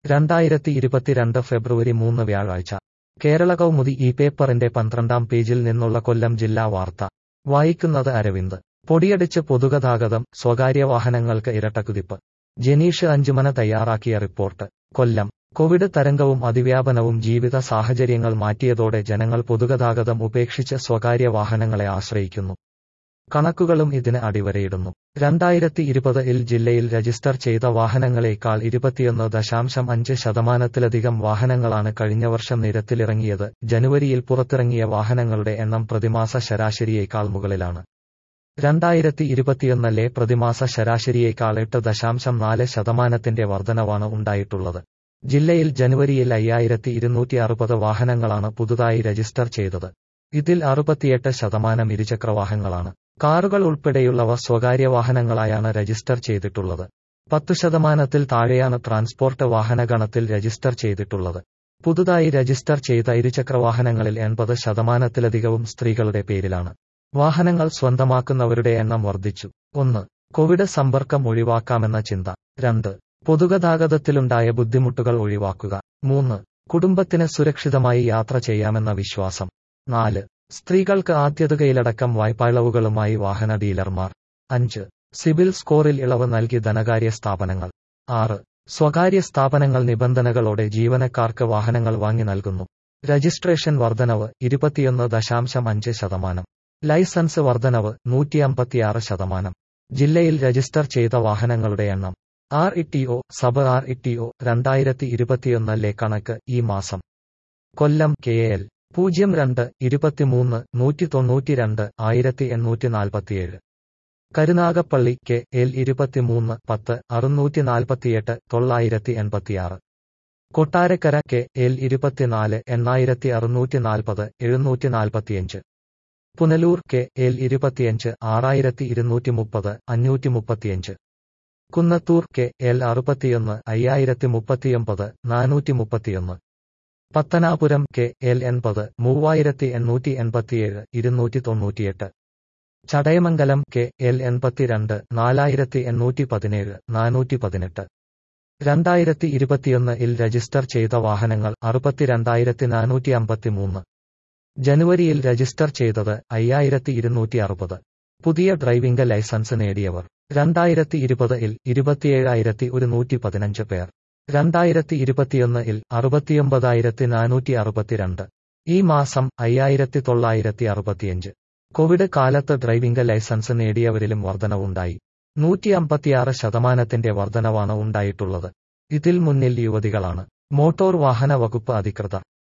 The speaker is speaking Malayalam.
2022 ഫെബ്രുവരി 3 വ്യാഴാഴ്ച കേരള കൗമുദി ഈ പേപ്പറിന്റെ 12-ാം പേജിൽ നിന്നുള്ള കൊല്ലം ജില്ലാ വാർത്ത വായിക്കുന്നത് അരവിന്ദ്. പൊടിയടിച്ച് പൊതുഗതാഗതം, സ്വകാര്യ വാഹനങ്ങൾക്ക് ഇരട്ടക്കുതിപ്പ്. ജനീഷ് അഞ്ചുമന തയ്യാറാക്കിയ റിപ്പോർട്ട്. കൊല്ലം. കോവിഡ് തരംഗവും അതിവ്യാപനവും ജീവിത സാഹചര്യങ്ങൾ മാറ്റിയതോടെ ജനങ്ങൾ പൊതുഗതാഗതം ഉപേക്ഷിച്ച് സ്വകാര്യ വാഹനങ്ങളെ ആശ്രയിക്കുന്നു. കണക്കുകളും ഇതിന് അടിവരയിടുന്നു. 2020-ൽ ജില്ലയിൽ രജിസ്റ്റർ ചെയ്ത വാഹനങ്ങളേക്കാൾ 21.5% വാഹനങ്ങളാണ് കഴിഞ്ഞ വർഷം നിരത്തിലിറങ്ങിയത്. ജനുവരിയിൽ പുറത്തിറങ്ങിയ വാഹനങ്ങളുടെ എണ്ണം പ്രതിമാസ ശരാശരിയേക്കാൾ മുകളിലാണ്. 2021-ലെ പ്രതിമാസ ശരാശരിയേക്കാൾ 8.4% വർധനവാണ് ഉണ്ടായിട്ടുള്ളത്. ജില്ലയിൽ ജനുവരിയിൽ 5260 വാഹനങ്ങളാണ് പുതുതായി രജിസ്റ്റർ ചെയ്തത്. ഇതിൽ 68% ഇരുചക്രവാഹനങ്ങളാണ്. കാറുകൾ ഉൾപ്പെടെയുള്ളവ സ്വകാര്യ വാഹനങ്ങളായാണ് രജിസ്റ്റർ ചെയ്തിട്ടുള്ളത്. 10%-ൽ താഴെയാണ് ട്രാൻസ്പോർട്ട് വാഹനഗണത്തിൽ രജിസ്റ്റർ ചെയ്തിട്ടുള്ളത്. പുതുതായി രജിസ്റ്റർ ചെയ്ത ഇരുചക്രവാഹനങ്ങളിൽ 80%-ലധികവും സ്ത്രീകളുടെ പേരിലാണ്. വാഹനങ്ങൾ സ്വന്തമാക്കുന്നവരുടെ എണ്ണം വർദ്ധിച്ചു. 1. കോവിഡ് സമ്പർക്കം ഒഴിവാക്കാമെന്ന ചിന്ത. 2. പൊതുഗതാഗതത്തിലുണ്ടായ ബുദ്ധിമുട്ടുകൾ ഒഴിവാക്കുക. 3. കുടുംബത്തിന് സുരക്ഷിതമായി യാത്ര ചെയ്യാമെന്ന വിശ്വാസം. 4. സ്ത്രീകൾക്ക് ആദ്യതുകയിലടക്കം വായ്പായിളവുകളുമായി വാഹന ഡീലർമാർ. 5. സിബിൽ സ്കോറിൽ ഇളവ് നൽകി ധനകാര്യ സ്ഥാപനങ്ങൾ. 6. സ്വകാര്യ സ്ഥാപനങ്ങൾ നിബന്ധനകളോടെ ജീവനക്കാർക്ക് വാഹനങ്ങൾ വാങ്ങി നൽകുന്നു. രജിസ്ട്രേഷൻ വർധനവ് 21.5%. ലൈസൻസ് വർധനവ് 156%. ജില്ലയിൽ രജിസ്റ്റർ ചെയ്ത വാഹനങ്ങളുടെ എണ്ണം. RETO, സബ് RETO 2021-ലെ കണക്ക് ഈ മാസം. Kollam KL 02 23 192 1847. Karunagappally KL 23 10 648 986. Kottarakkara KL 24 8640 745. Punalur KL 25 6230 535. Kunnathur KL 61 5039 431. Pathanapuram KL 80 3887 298. Chadayamangalam KL 82 4817 418. 2021-ൽ രജിസ്റ്റർ ചെയ്ത വാഹനങ്ങൾ 62453. ജനുവരിയിൽ രജിസ്റ്റർ ചെയ്തത് 5260. പുതിയ ഡ്രൈവിംഗ് ലൈസൻസ് നേടിയവർ 2020-ൽ 27115 പേർ. 2021-ൽ 69462. ഈ മാസം 5965. കോവിഡ് കാലത്ത് ഡ്രൈവിംഗ് ലൈസൻസ് നേടിയവരിലും വർധനവുണ്ടായി. 156% വർധനവാണ് ഉണ്ടായിട്ടുള്ളത്. ഇതിൽ മുന്നിൽ യുവതികളാണ്. മോട്ടോർ വാഹന വകുപ്പ് അധികൃതർ